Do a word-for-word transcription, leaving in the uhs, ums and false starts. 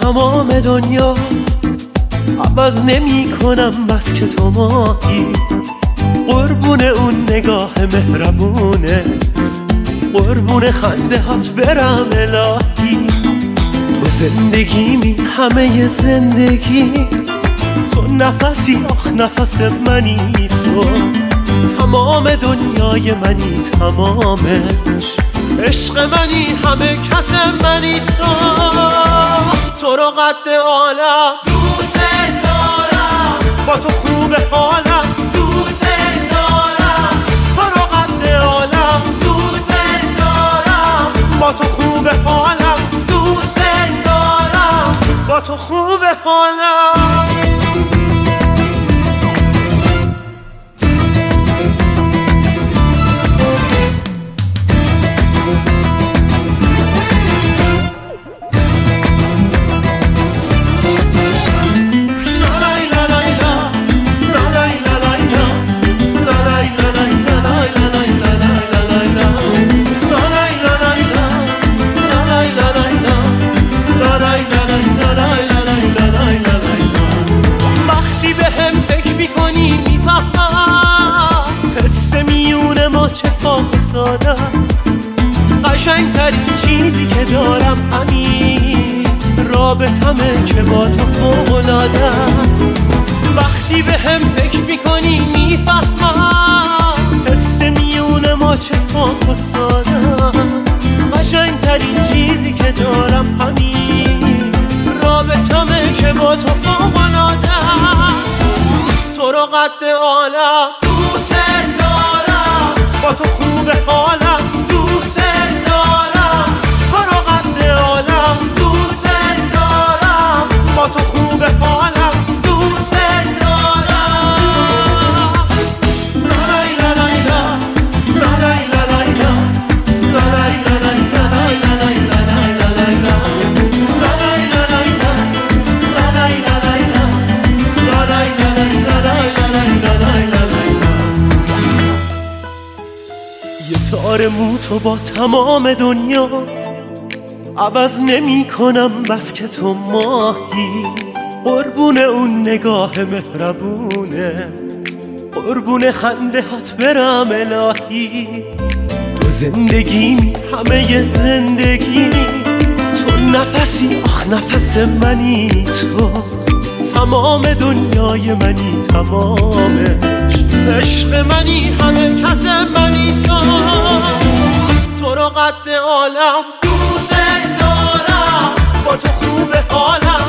تمام دنیا عوض نمی کنم بس که تو ماهی. قربون اون نگاه مهربونت، قربون خنده هات برم الهی. تو زندگیمی، همه زندگی، تو نفسی آخ نفس منی، تو تمام دنیای منی، تمامش عشق منی، همه کس منی. تو تو رو قد عالم دوست دارم، با تو خوب حالم دوست دارم. تو رو قد عالم دوست دارم، با تو خوب حالم دوست دارم، با تو خوب حالم. قشنگترین چیزی که دارم همین رابطمه که با تو فوق‌العاده. وقتی به هم فکر میکنی میفهمم حس میون ما چه پاک و ساده. قشنگترین چیزی که دارم همین رابطمه که با تو فوق‌العاده. تو رو قد عالم دوست دارم، با تو خوب حالم دوست دارم. تو رو قد عالم دوست دارم، با تو خوب حالم دوست دارم. لا لا لا لا لا لا لا لا لا لا لا تار مو تو با تمام دنیا عوض نمی کنم بس که تو ماهی. قربون اون نگاه مهربونه، قربون خنده هات برم الهی. تو زندگیمی، همه زندگیمی، تو نفسی آخ نفس منی، تو تمام دنیای منی، تمامش عشق منی، همه کس منی. تو تو رو قد عالم دوست دارم، با تو خوب حالم